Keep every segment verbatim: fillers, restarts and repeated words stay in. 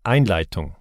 Einleitung.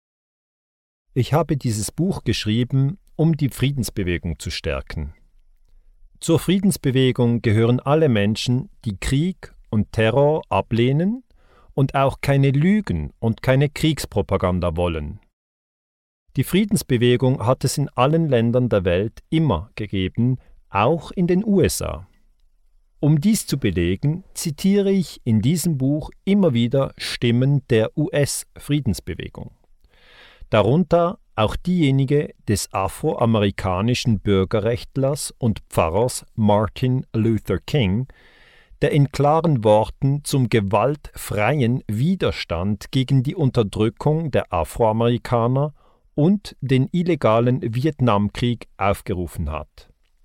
Ich habe dieses Buch geschrieben, um die Friedensbewegung zu stärken. Zur Friedensbewegung gehören alle Menschen, die Krieg und Terror ablehnen und auch keine Lügen und keine Kriegspropaganda wollen. Die Friedensbewegung hat es in allen Ländern der Welt immer gegeben, auch in den U S A. Um dies zu belegen, zitiere ich in diesem Buch immer wieder Stimmen der U S-Friedensbewegung. Darunter auch diejenige des afroamerikanischen Bürgerrechtlers und Pfarrers Martin Luther King, der in klaren Worten zum gewaltfreien Widerstand gegen die Unterdrückung der Afroamerikaner und den illegalen Vietnamkrieg aufgerufen hat.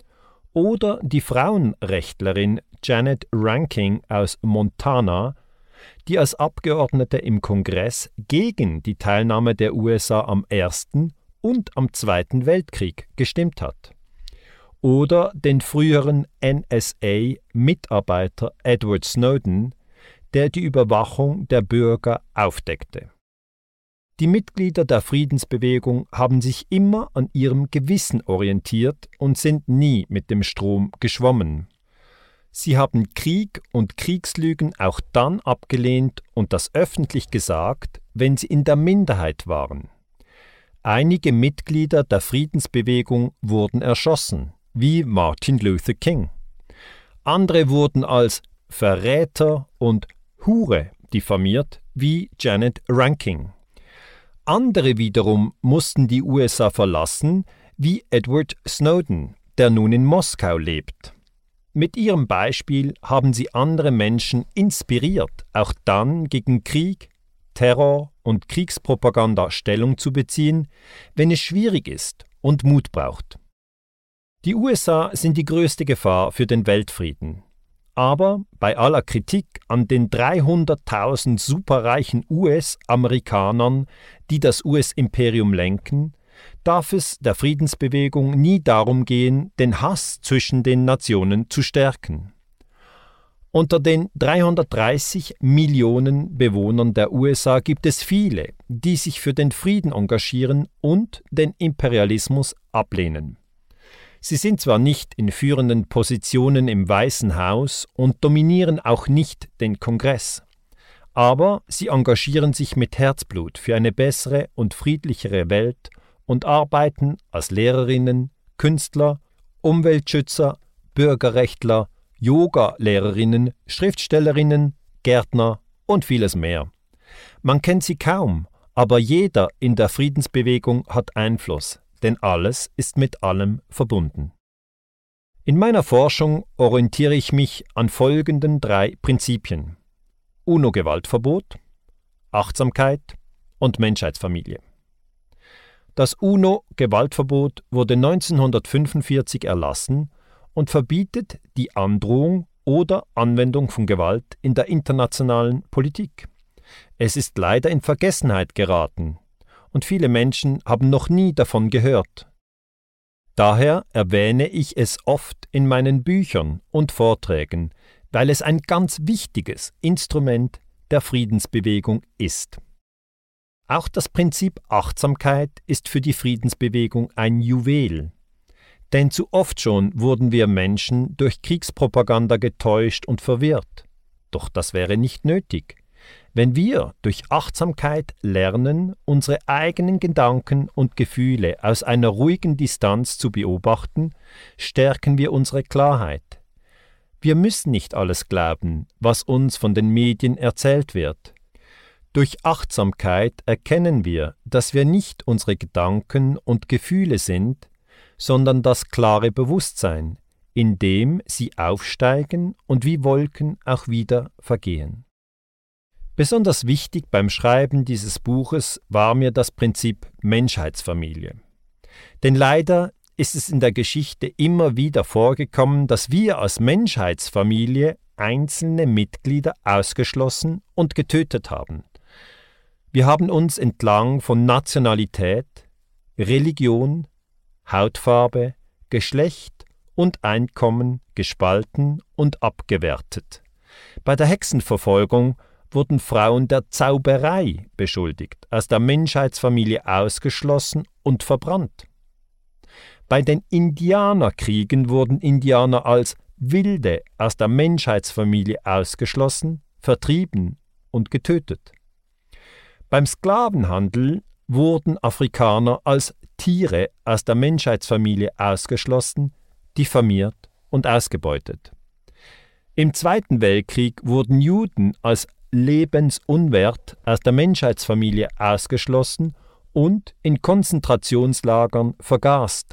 Oder die Frauenrechtlerin Janet Reinking aus Montana, die als Abgeordnete im Kongress gegen die Teilnahme der U S A am Ersten und am Zweiten Weltkrieg gestimmt hat. Oder den früheren N S A-Mitarbeiter Edward Snowden, der die Überwachung der Bürger aufdeckte. Die Mitglieder der Friedensbewegung haben sich immer an ihrem Gewissen orientiert und sind nie mit dem Strom geschwommen. Sie haben Krieg und Kriegslügen auch dann abgelehnt und das öffentlich gesagt, wenn sie in der Minderheit waren. Einige Mitglieder der Friedensbewegung wurden erschossen, wie Martin Luther King. Andere wurden als Verräter und Hure diffamiert, wie Janet Reinking. Andere wiederum mussten die U S A verlassen, wie Edward Snowden, der nun in Moskau lebt. Mit ihrem Beispiel haben sie andere Menschen inspiriert, auch dann gegen Krieg, Terror und Kriegspropaganda Stellung zu beziehen, wenn es schwierig ist und Mut braucht. Die U S A sind die größte Gefahr für den Weltfrieden. Aber bei aller Kritik an den dreihunderttausend superreichen U S-Amerikanern, die das U S-Imperium lenken, darf es der Friedensbewegung nie darum gehen, den Hass zwischen den Nationen zu stärken. Unter den dreihundertdreißig Millionen Bewohnern der U S A gibt es viele, die sich für den Frieden engagieren und den Imperialismus ablehnen. Sie sind zwar nicht in führenden Positionen im Weißen Haus und dominieren auch nicht den Kongress, aber sie engagieren sich mit Herzblut für eine bessere und friedlichere Welt und arbeiten als Lehrerinnen, Künstler, Umweltschützer, Bürgerrechtler, Yoga-Lehrerinnen, Schriftstellerinnen, Gärtner und vieles mehr. Man kennt sie kaum, aber jeder in der Friedensbewegung hat Einfluss. Denn alles ist mit allem verbunden. In meiner Forschung orientiere ich mich an folgenden drei Prinzipien: UNO-Gewaltverbot, Achtsamkeit und Menschheitsfamilie. Das UNO-Gewaltverbot wurde neunzehnhundertfünfundvierzig erlassen und verbietet die Androhung oder Anwendung von Gewalt in der internationalen Politik. Es ist leider in Vergessenheit geraten. Und viele Menschen haben noch nie davon gehört. Daher erwähne ich es oft in meinen Büchern und Vorträgen, weil es ein ganz wichtiges Instrument der Friedensbewegung ist. Auch das Prinzip Achtsamkeit ist für die Friedensbewegung ein Juwel. Denn zu oft schon wurden wir Menschen durch Kriegspropaganda getäuscht und verwirrt. Doch das wäre nicht nötig. Wenn wir durch Achtsamkeit lernen, unsere eigenen Gedanken und Gefühle aus einer ruhigen Distanz zu beobachten, stärken wir unsere Klarheit. Wir müssen nicht alles glauben, was uns von den Medien erzählt wird. Durch Achtsamkeit erkennen wir, dass wir nicht unsere Gedanken und Gefühle sind, sondern das klare Bewusstsein, in dem sie aufsteigen und wie Wolken auch wieder vergehen. Besonders wichtig beim Schreiben dieses Buches war mir das Prinzip Menschheitsfamilie. Denn leider ist es in der Geschichte immer wieder vorgekommen, dass wir als Menschheitsfamilie einzelne Mitglieder ausgeschlossen und getötet haben. Wir haben uns entlang von Nationalität, Religion, Hautfarbe, Geschlecht und Einkommen gespalten und abgewertet. Bei der Hexenverfolgung wurden Frauen der Zauberei beschuldigt, aus der Menschheitsfamilie ausgeschlossen und verbrannt. Bei den Indianerkriegen wurden Indianer als Wilde aus der Menschheitsfamilie ausgeschlossen, vertrieben und getötet. Beim Sklavenhandel wurden Afrikaner als Tiere aus der Menschheitsfamilie ausgeschlossen, diffamiert und ausgebeutet. Im Zweiten Weltkrieg wurden Juden als lebensunwert aus der Menschheitsfamilie ausgeschlossen und in Konzentrationslagern vergast.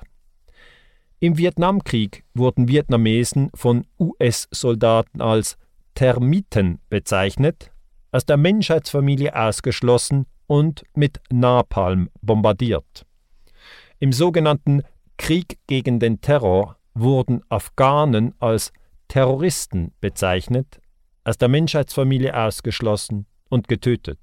Im Vietnamkrieg wurden Vietnamesen von U S-Soldaten als Termiten bezeichnet, aus der Menschheitsfamilie ausgeschlossen und mit Napalm bombardiert. Im sogenannten Krieg gegen den Terror wurden Afghanen als Terroristen bezeichnet, aus der Menschheitsfamilie ausgeschlossen und getötet.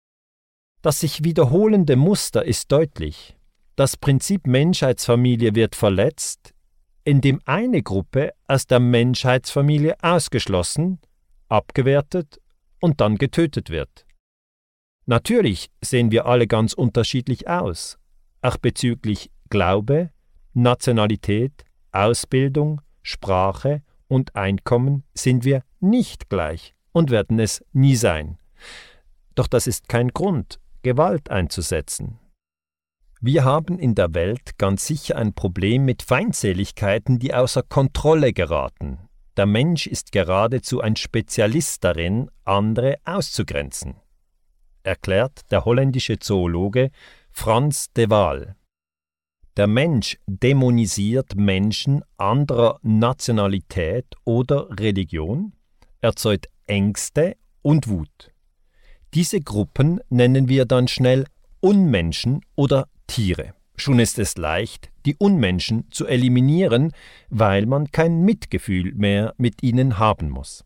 Das sich wiederholende Muster ist deutlich. Das Prinzip Menschheitsfamilie wird verletzt, indem eine Gruppe aus der Menschheitsfamilie ausgeschlossen, abgewertet und dann getötet wird. Natürlich sehen wir alle ganz unterschiedlich aus, auch bezüglich Glaube, Nationalität, Ausbildung, Sprache und Einkommen sind wir nicht gleich und werden es nie sein. Doch das ist kein Grund, Gewalt einzusetzen. Wir haben in der Welt ganz sicher ein Problem mit Feindseligkeiten, die außer Kontrolle geraten. Der Mensch ist geradezu ein Spezialist darin, andere auszugrenzen, erklärt der holländische Zoologe Frans de Waal. Der Mensch dämonisiert Menschen anderer Nationalität oder Religion, erzeugt Ängste und Wut. Diese Gruppen nennen wir dann schnell Unmenschen oder Tiere. Schon ist es leicht, die Unmenschen zu eliminieren, weil man kein Mitgefühl mehr mit ihnen haben muss.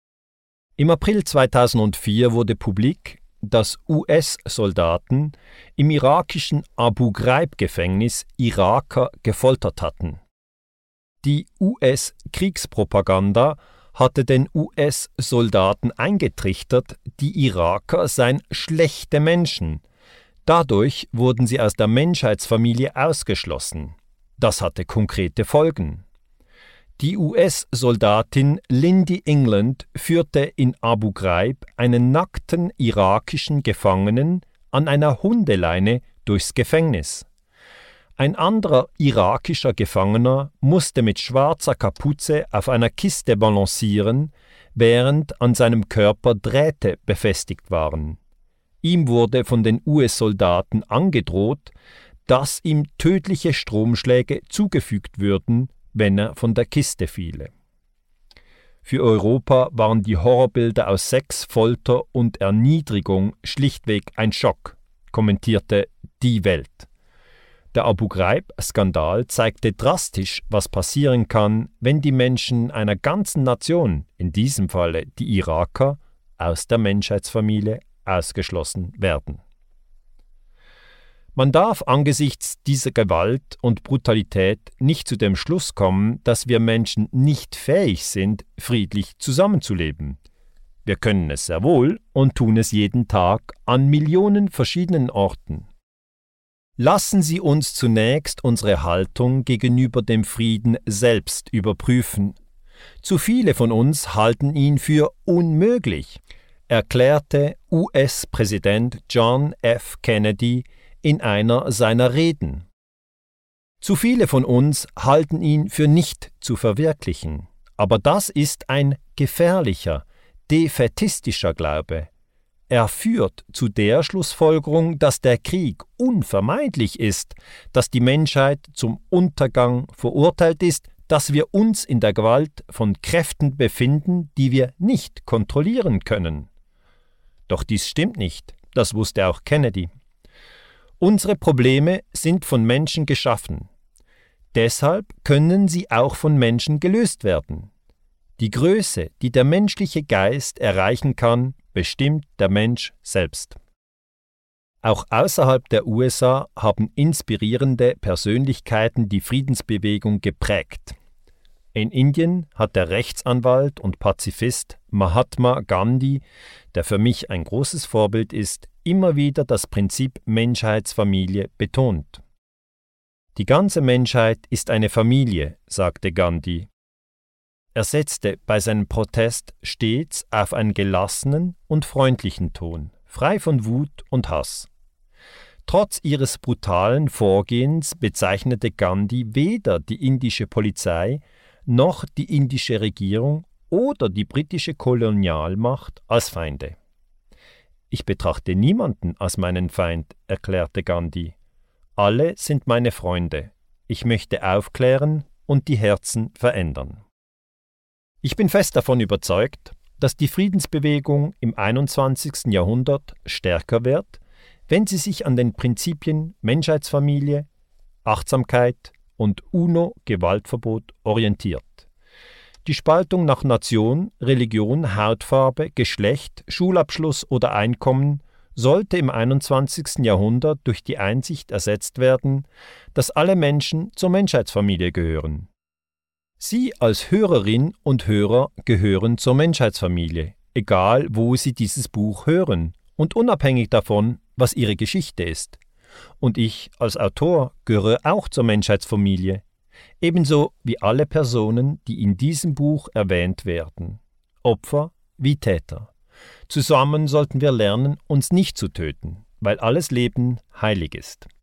Im April zweitausendvier wurde publik, dass U S-Soldaten im irakischen Abu Ghraib-Gefängnis Iraker gefoltert hatten. Die U S-Kriegspropaganda hatte den U S-Soldaten eingetrichtert, die Iraker seien schlechte Menschen. Dadurch wurden sie aus der Menschheitsfamilie ausgeschlossen. Das hatte konkrete Folgen. Die U S-Soldatin Lindy England führte in Abu Ghraib einen nackten irakischen Gefangenen an einer Hundeleine durchs Gefängnis. Ein anderer irakischer Gefangener musste mit schwarzer Kapuze auf einer Kiste balancieren, während an seinem Körper Drähte befestigt waren. Ihm wurde von den U S-Soldaten angedroht, dass ihm tödliche Stromschläge zugefügt würden, wenn er von der Kiste fiele. Für Europa waren die Horrorbilder aus Sex, Folter und Erniedrigung schlichtweg ein Schock, kommentierte Die Welt. Der Abu Ghraib-Skandal zeigte drastisch, was passieren kann, wenn die Menschen einer ganzen Nation, in diesem Falle die Iraker, aus der Menschheitsfamilie ausgeschlossen werden. Man darf angesichts dieser Gewalt und Brutalität nicht zu dem Schluss kommen, dass wir Menschen nicht fähig sind, friedlich zusammenzuleben. Wir können es sehr wohl und tun es jeden Tag an Millionen verschiedenen Orten. Lassen Sie uns zunächst unsere Haltung gegenüber dem Frieden selbst überprüfen. Zu viele von uns halten ihn für unmöglich, erklärte U S-Präsident John F. Kennedy in einer seiner Reden. Zu viele von uns halten ihn für nicht zu verwirklichen, aber das ist ein gefährlicher, defätistischer Glaube. Er führt zu der Schlussfolgerung, dass der Krieg unvermeidlich ist, dass die Menschheit zum Untergang verurteilt ist, dass wir uns in der Gewalt von Kräften befinden, die wir nicht kontrollieren können. Doch dies stimmt nicht, das wusste auch Kennedy. Unsere Probleme sind von Menschen geschaffen. Deshalb können sie auch von Menschen gelöst werden. Die Größe, die der menschliche Geist erreichen kann, bestimmt der Mensch selbst. Auch außerhalb der U S A haben inspirierende Persönlichkeiten die Friedensbewegung geprägt. In Indien hat der Rechtsanwalt und Pazifist Mahatma Gandhi, der für mich ein großes Vorbild ist, immer wieder das Prinzip Menschheitsfamilie betont. Die ganze Menschheit ist eine Familie, sagte Gandhi. Er setzte bei seinem Protest stets auf einen gelassenen und freundlichen Ton, frei von Wut und Hass. Trotz ihres brutalen Vorgehens bezeichnete Gandhi weder die indische Polizei noch die indische Regierung oder die britische Kolonialmacht als Feinde. Ich betrachte niemanden als meinen Feind, erklärte Gandhi. Alle sind meine Freunde. Ich möchte aufklären und die Herzen verändern. Ich bin fest davon überzeugt, dass die Friedensbewegung im einundzwanzigsten Jahrhundert stärker wird, wenn sie sich an den Prinzipien Menschheitsfamilie, Achtsamkeit und UNO-Gewaltverbot orientiert. Die Spaltung nach Nation, Religion, Hautfarbe, Geschlecht, Schulabschluss oder Einkommen sollte im einundzwanzigsten Jahrhundert durch die Einsicht ersetzt werden, dass alle Menschen zur Menschheitsfamilie gehören. Sie als Hörerin und Hörer gehören zur Menschheitsfamilie, egal wo Sie dieses Buch hören und unabhängig davon, was Ihre Geschichte ist. Und ich als Autor gehöre auch zur Menschheitsfamilie, ebenso wie alle Personen, die in diesem Buch erwähnt werden, Opfer wie Täter. Zusammen sollten wir lernen, uns nicht zu töten, weil alles Leben heilig ist.